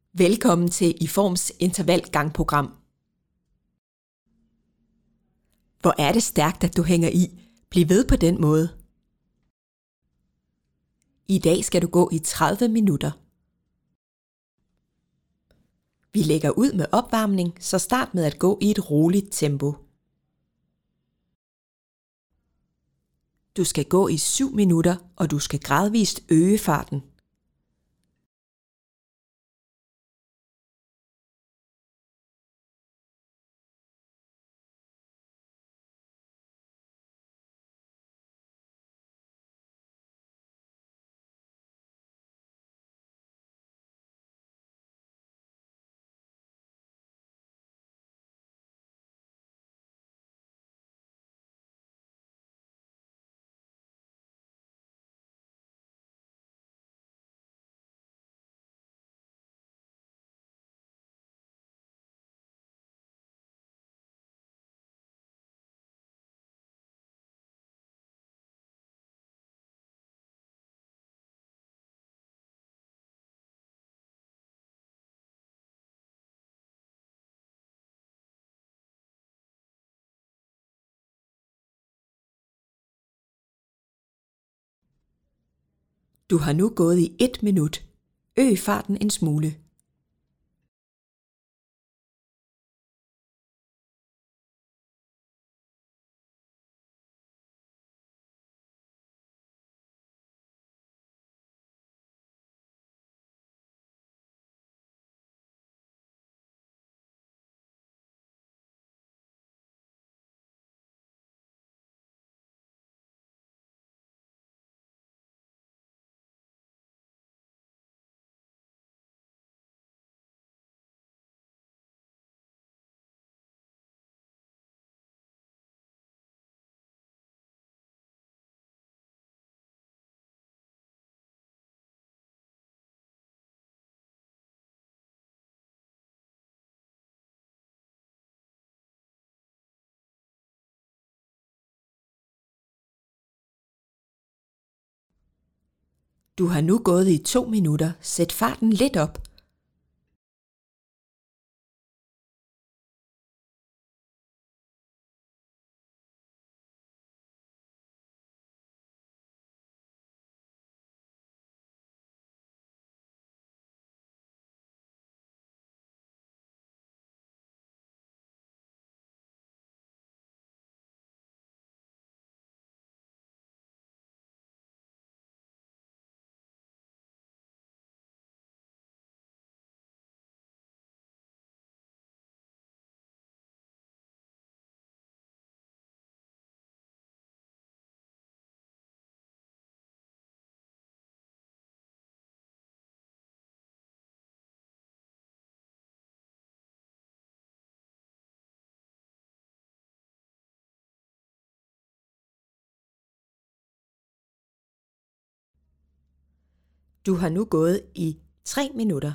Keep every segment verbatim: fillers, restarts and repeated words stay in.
Velkommen til iForms intervalgangprogram. Hvor er det stærkt, at du hænger i. Bliv ved på den måde. I dag skal du gå i tredive minutter. Vi lægger ud med opvarmning, så start med at gå i et roligt tempo. Du skal gå i syv minutter, og du skal gradvist øge farten. Du har nu gået i et minut. Øg farten en smule. Du har nu gået i to minutter. Sæt farten lidt op. Du har nu gået i tre minutter.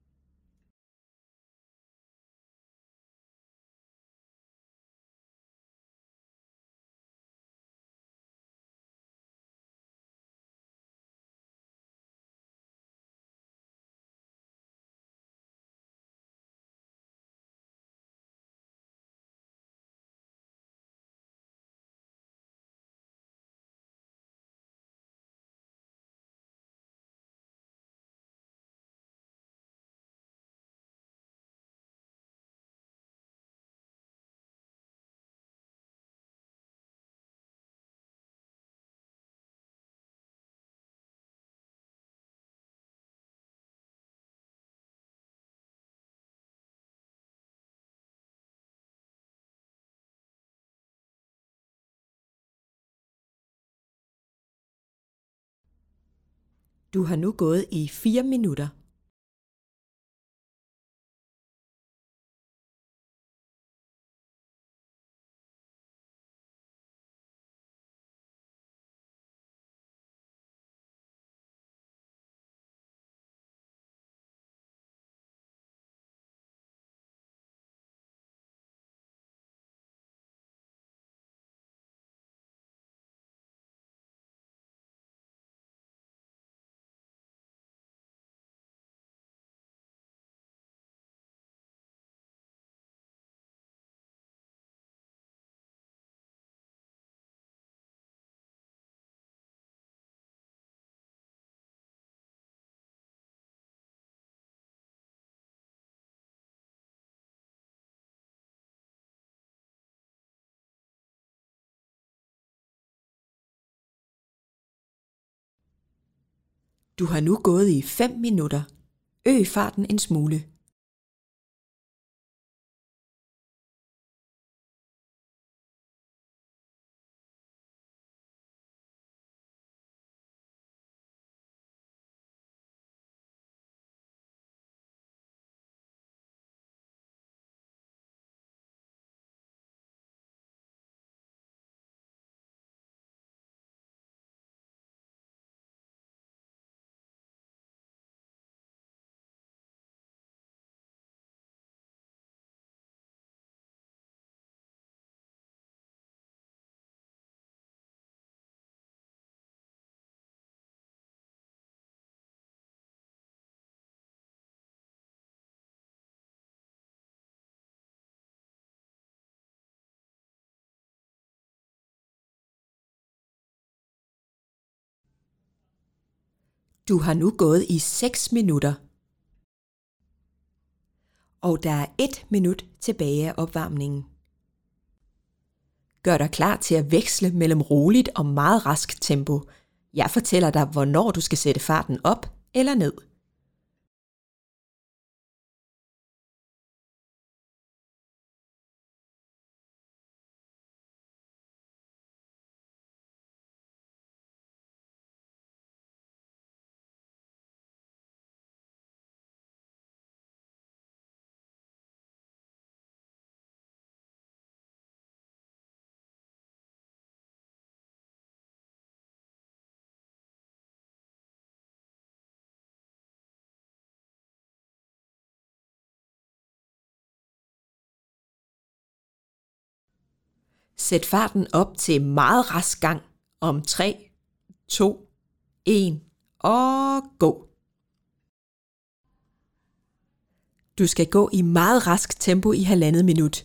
Du har nu gået i fire minutter. Du har nu gået i fem minutter. Øg farten en smule. Du har nu gået i seks minutter. Og der er et minut tilbage af opvarmningen. Gør dig klar til at veksle mellem roligt og meget rask tempo. Jeg fortæller dig, hvornår du skal sætte farten op eller ned. Sæt farten op til meget rask gang om tre, to, en og gå. Du skal gå i meget rask tempo i halvandet minut.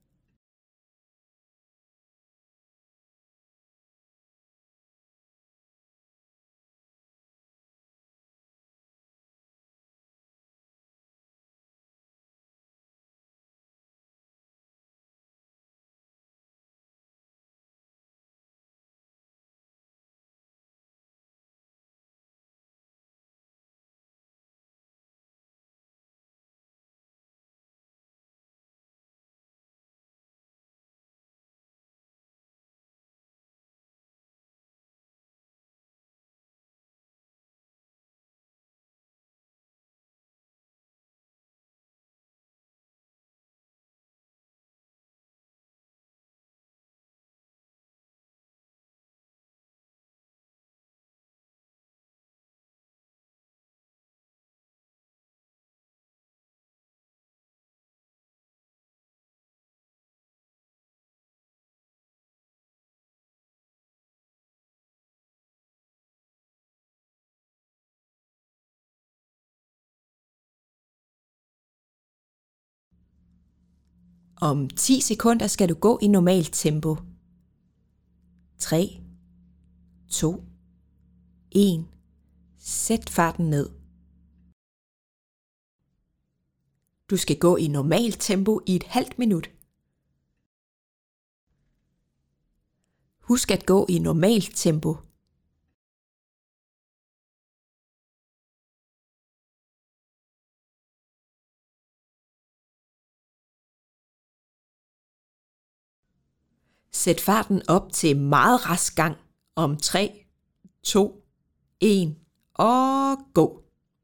Om ti sekunder skal du gå i normalt tempo. tre, to, en. Sæt farten ned. Du skal gå i normalt tempo i et halvt minut. Husk at gå i normalt tempo. Sæt farten op til meget rask gang om tre, to, en og gå.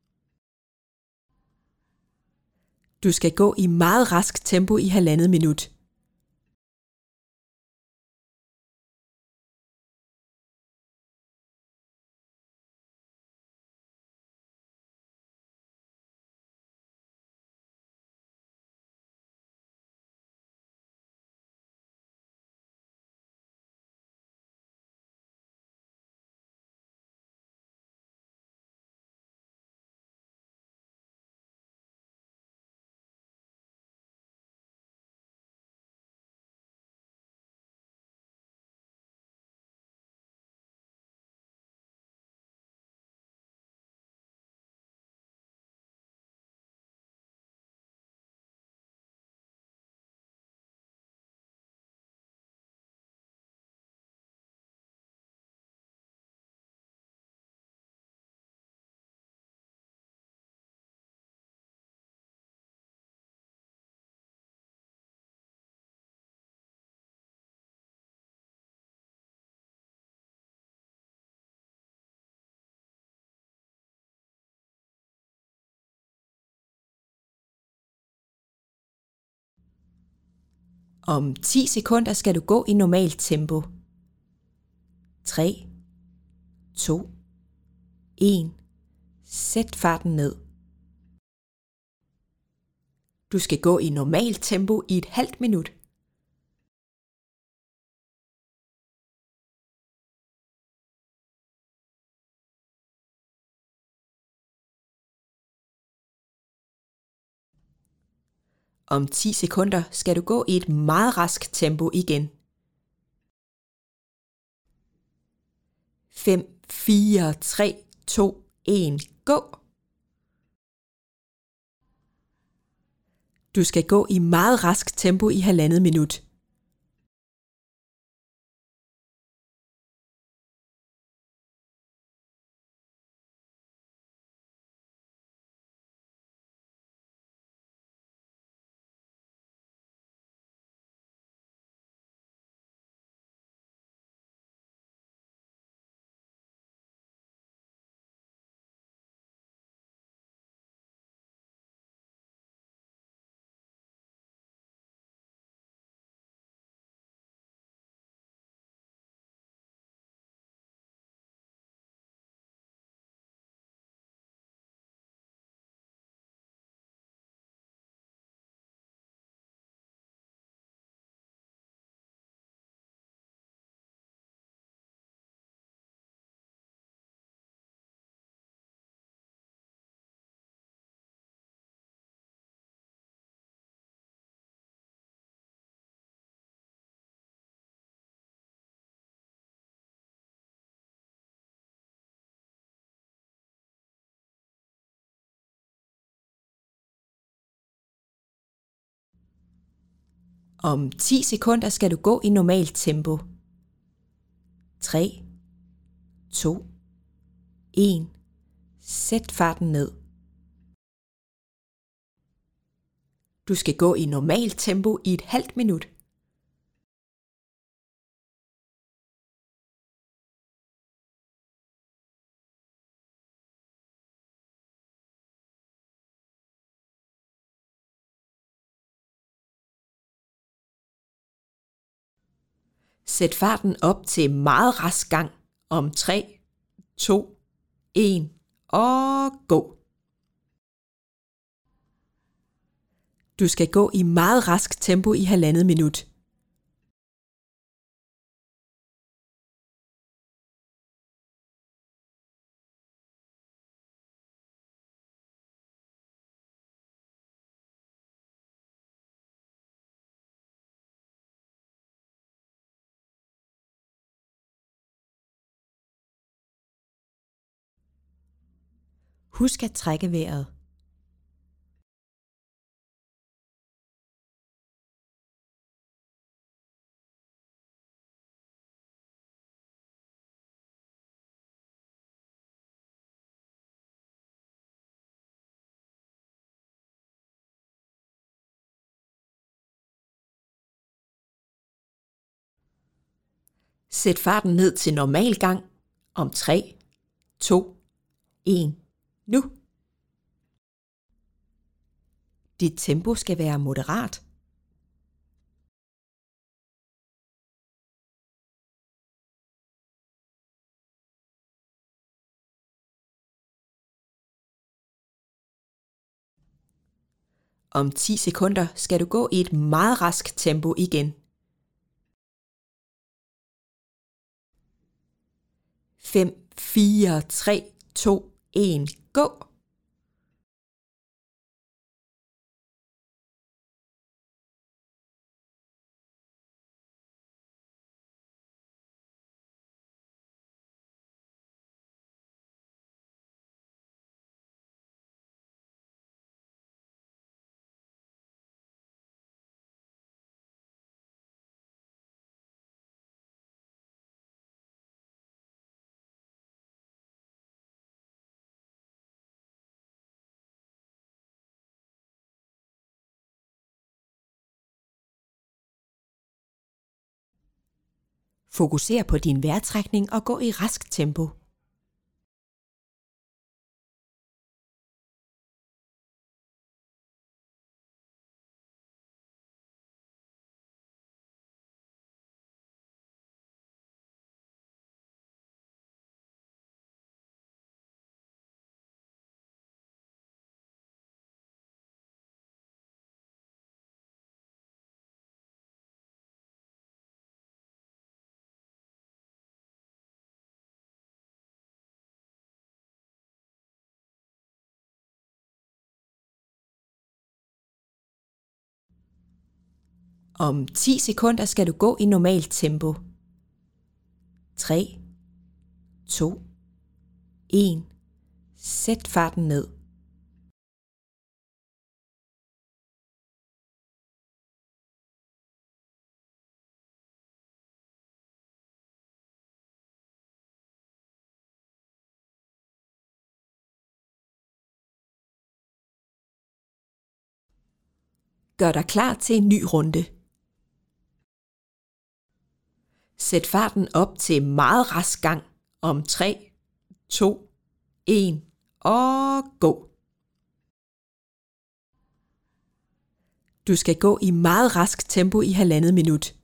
Du skal gå i meget rask tempo i halvandet minut. Om ti sekunder skal du gå i normalt tempo. tre, to, en. Sæt farten ned. Du skal gå i normalt tempo i et halvt minut. Om ti sekunder skal du gå i et meget rask tempo igen. fem, fire, tre, to, en, gå! Du skal gå i meget rask tempo i halvandet minut. Om ti sekunder skal du gå i normalt tempo. tre, to, en. Sæt farten ned. Du skal gå i normalt tempo i et halvt minut. Sæt farten op til meget rask gang om tre, to, en og gå. Du skal gå i meget rask tempo i halvandet minut. Husk at trække vejret. Sæt farten ned til normal gang om tre, to, en. Nu! Dit tempo skal være moderat. Om ti sekunder skal du gå i et meget rask tempo igen. fem, fire, tre, to, en, gå! Fokuser på din vejrtrækning og gå i rask tempo. Om ti sekunder skal du gå i normalt tempo. tre, to, en. Sæt farten ned. Gør dig klar til en ny runde. Sæt farten op til meget rask gang om tre, to, en og gå. Du skal gå i meget rask tempo i halvandet minut.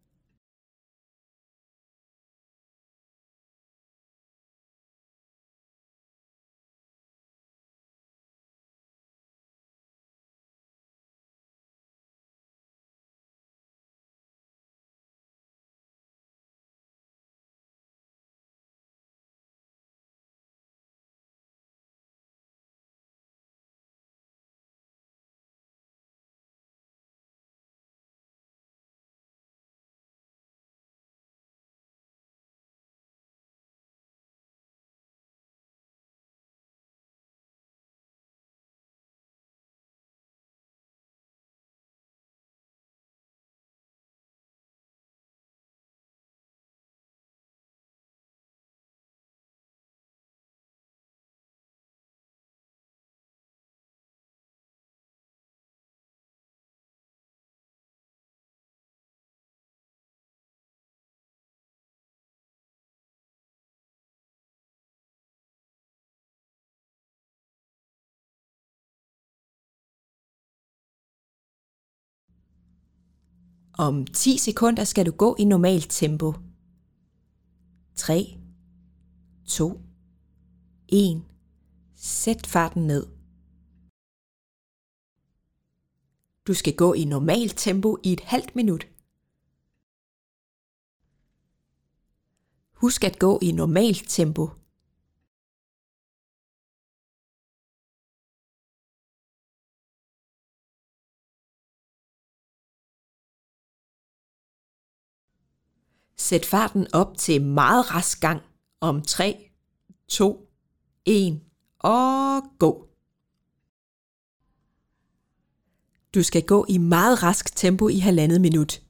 Om ti sekunder skal du gå i normalt tempo. tre, to, en. Sæt farten ned. Du skal gå i normalt tempo i et halvt minut. Husk at gå i normalt tempo. Sæt farten op til meget rask gang om tre, to, en og gå. Du skal gå i meget rask tempo i halvandet minut.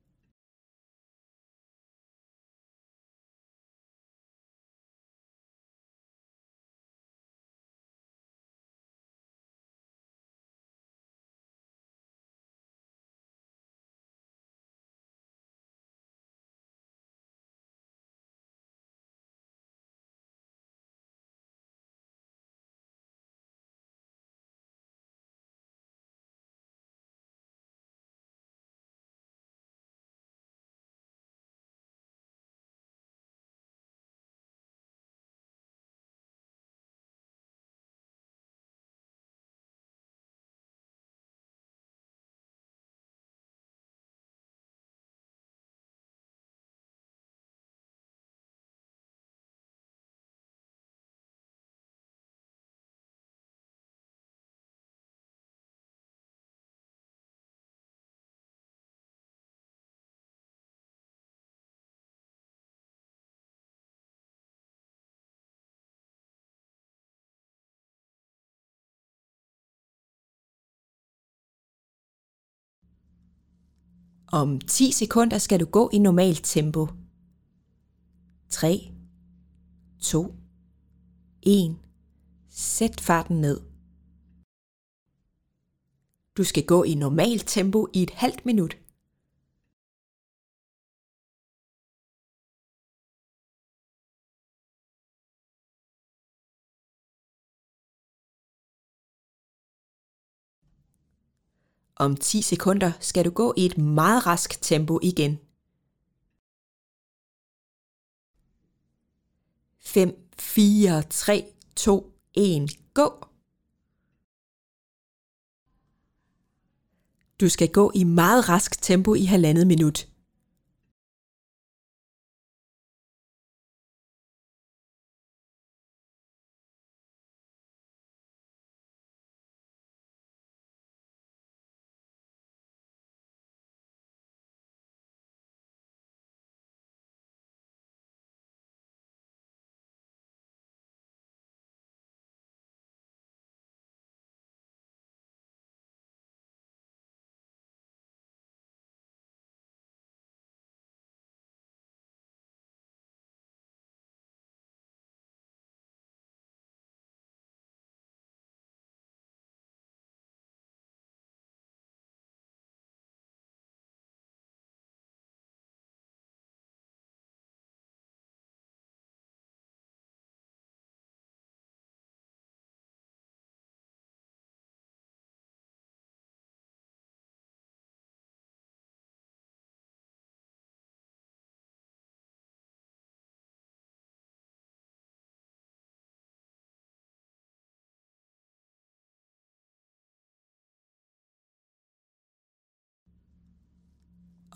Om ti sekunder skal du gå i normalt tempo. tre, to, en. Sæt farten ned. Du skal gå i normalt tempo i et halvt minut. Om ti sekunder skal du gå i et meget rask tempo igen. fem, fire, tre, to, en, gå! Du skal gå i meget rask tempo i halvandet minut.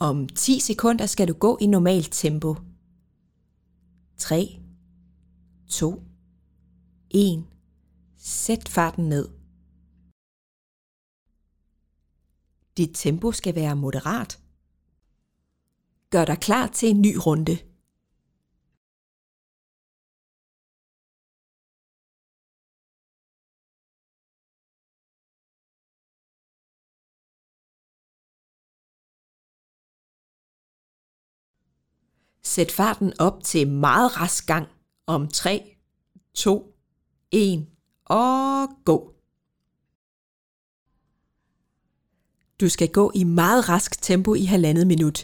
Om ti sekunder skal du gå i normalt tempo. tre, to, en. Sæt farten ned. Dit tempo skal være moderat. Gør dig klar til en ny runde. Sæt farten op til meget rask gang om tre, to, en og gå. Du skal gå i meget rask tempo i halvandet minut.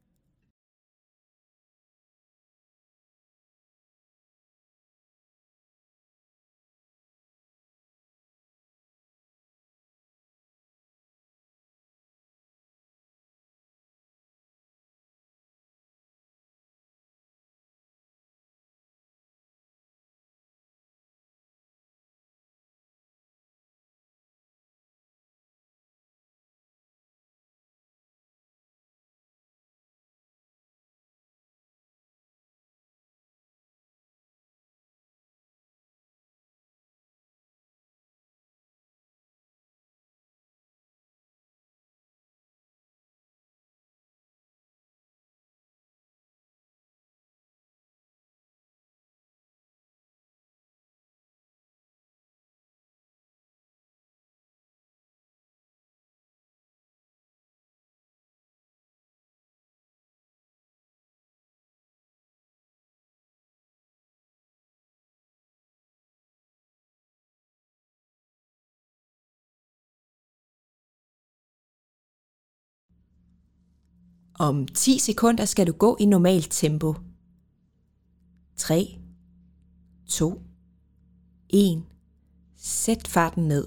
Om ti sekunder skal du gå i normalt tempo. tre, to, en. Sæt farten ned.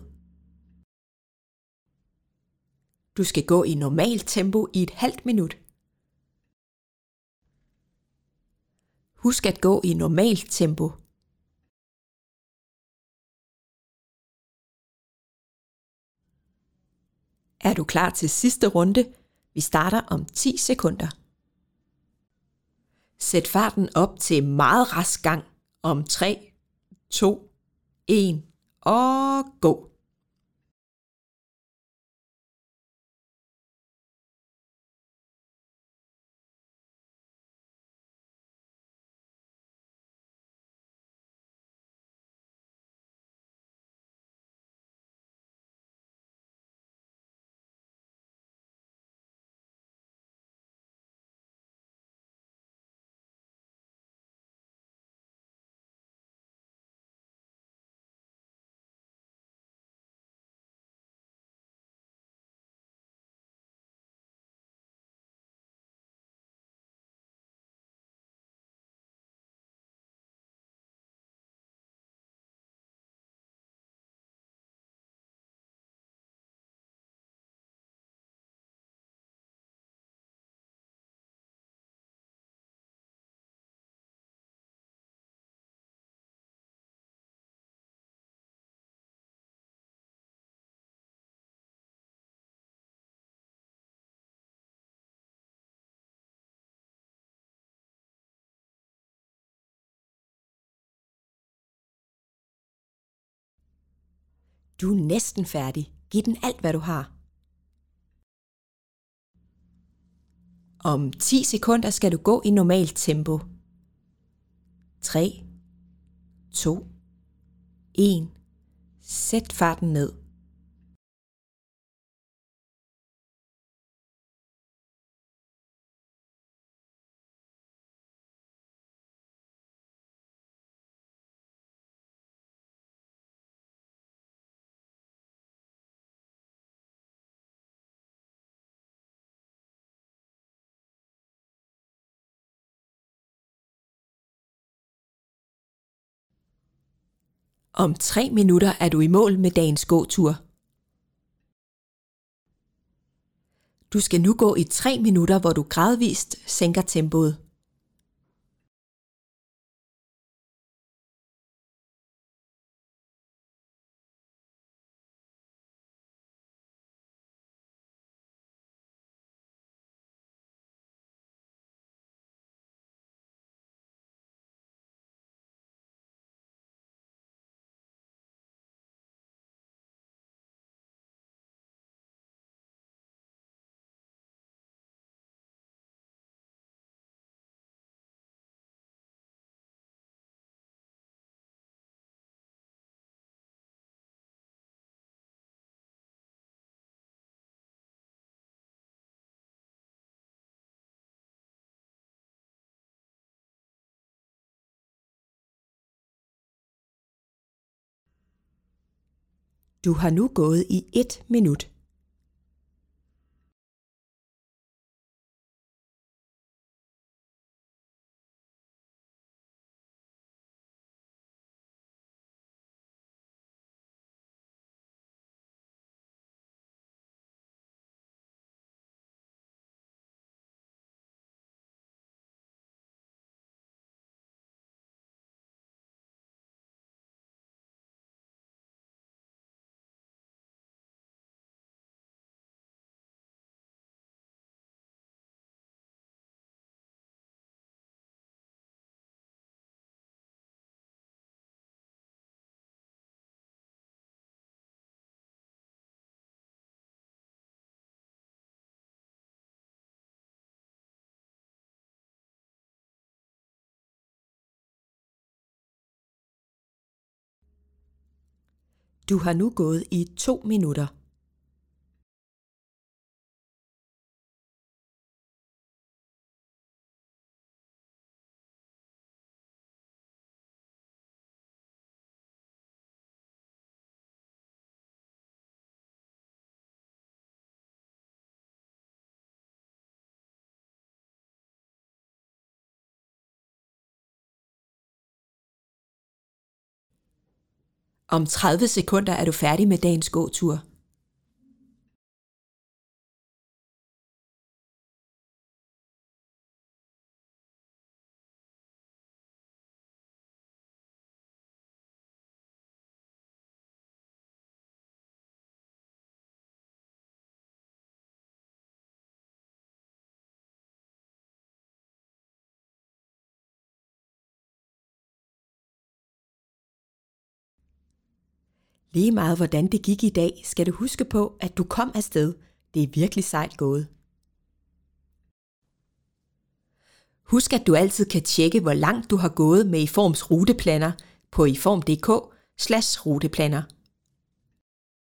Du skal gå i normalt tempo i et halvt minut. Husk at gå i normalt tempo. Er du klar til sidste runde? Vi starter om ti sekunder. Sæt farten op til meget rask gang om tre, to, en og gå. Du er næsten færdig. Giv den alt, hvad du har. Om ti sekunder skal du gå i normalt tempo. tre, to, en. Sæt farten ned. Om tre minutter er du i mål med dagens gåtur. Du skal nu gå i tre minutter, hvor du gradvist sænker tempoet. Du har nu gået i et minut. Du har nu gået i to minutter. Om tredive sekunder er du færdig med dagens gåtur. Lige meget hvordan det gik i dag, skal du huske på, at du kom afsted. Det er virkelig sejt gået. Husk, at du altid kan tjekke, hvor langt du har gået med iForms ruteplaner på iform punktum dk slash ruteplaner.